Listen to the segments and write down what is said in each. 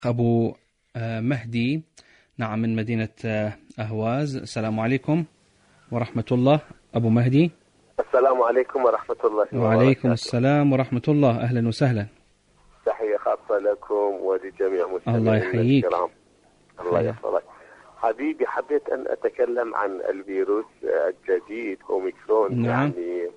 أبو مهدي، نعم، من مدينة أهواز. السلام عليكم ورحمة الله. أبو مهدي. السلام عليكم ورحمة الله وبركاته. وعليكم السلام ورحمة الله. أهلا وسهلا. تحية خاصة لكم ولجميع الله يحييك. الكرام. الله يحفظك حبيبي. حبيت أن أتكلم عن الفيروس الجديد أوميكرون. نعم. يعني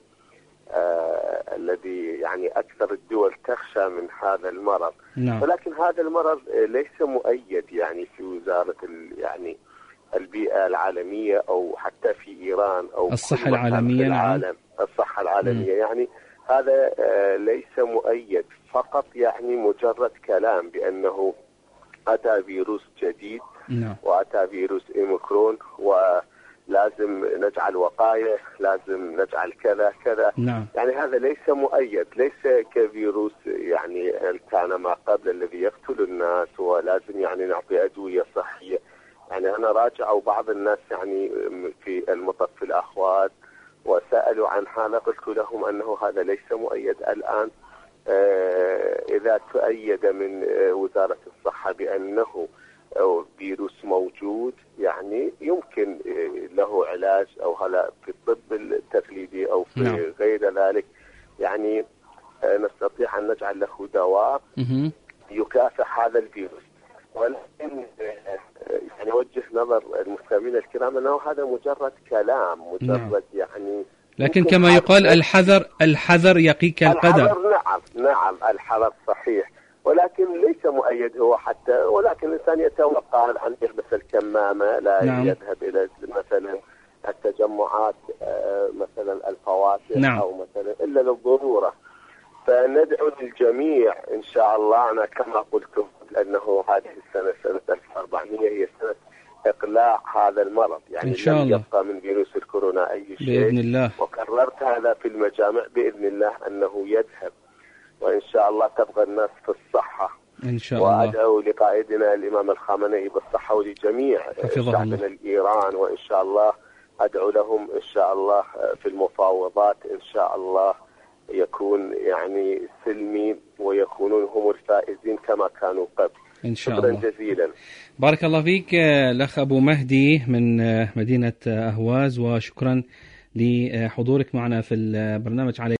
الذي يعني أكثر الدول تخشى من هذا المرض. نعم. ولكن هذا المرض ليس مؤيد يعني في وزارة يعني البيئة العالمية أو حتى في إيران أو الصحة العالمية. نعم. الصحة العالمية يعني هذا ليس مؤيد، فقط يعني مجرد كلام بأنه أتى فيروس جديد. نعم. وأتى فيروس أوميكرون ولازم نجعل وقاية، لازم نجعل كذا كذا. نعم. يعني هذا ليس مؤيد، ليس كفيروس يعني كان ما قبل الذي يقتل الناس ولازم يعني نعطي أدوية صحية. يعني أنا راجع وبعض الناس يعني في المطف الأخوات وسألوا عن هذا، قلت لهم أنه هذا ليس مؤيد الآن. إذا تؤيد من وزارة الصحة بأنه فيروس موجود يعني يمكن له علاج، أو هلا في الطب التقليدي أو في نعم. غير ذلك يعني نستطيع أن نجعل له دواء يكافح هذا الفيروس. ولكن يعني أوجه نظر المستمعين الكرام أنه هذا مجرد كلام، مجرد يعني، لكن كما يقال الحذر يقيك القدر. نعم الحذر صحيح، ولكن ليس مؤيد هو حتى. ولكن الإنسان يتوقع أن يلبس الكمامة، لا نعم. يذهب إلى مثلا التجمعات، مثلا الفواتح، نعم. أو مثلا إلا للضرورة. فندعو للجميع إن شاء الله. أنا كما قلت لأنه هذه السنة سنة 1400 هي سنة إقلاع هذا المرض، يعني إن شاء الله لم يبقى من فيروس الكورونا أي شيء بإذن الله. وكررت هذا في المجامع بإذن الله أنه يذهب، وإن شاء الله تبقى الناس في الصحة إن شاء الله. وأدعو لقائدنا الإمام الخامنئي بالصحة ولجميع شعبنا الإيران، وإن شاء الله أدعو لهم إن شاء الله في المفاوضات إن شاء الله يكون يعني سلمي ويكونون هم الفائزين كما كانوا قبل إن شاء شكرا الله. جزيلا. بارك الله فيك الأخ أبو مهدي من مدينة أهواز، وشكرا لحضورك معنا في البرنامج. على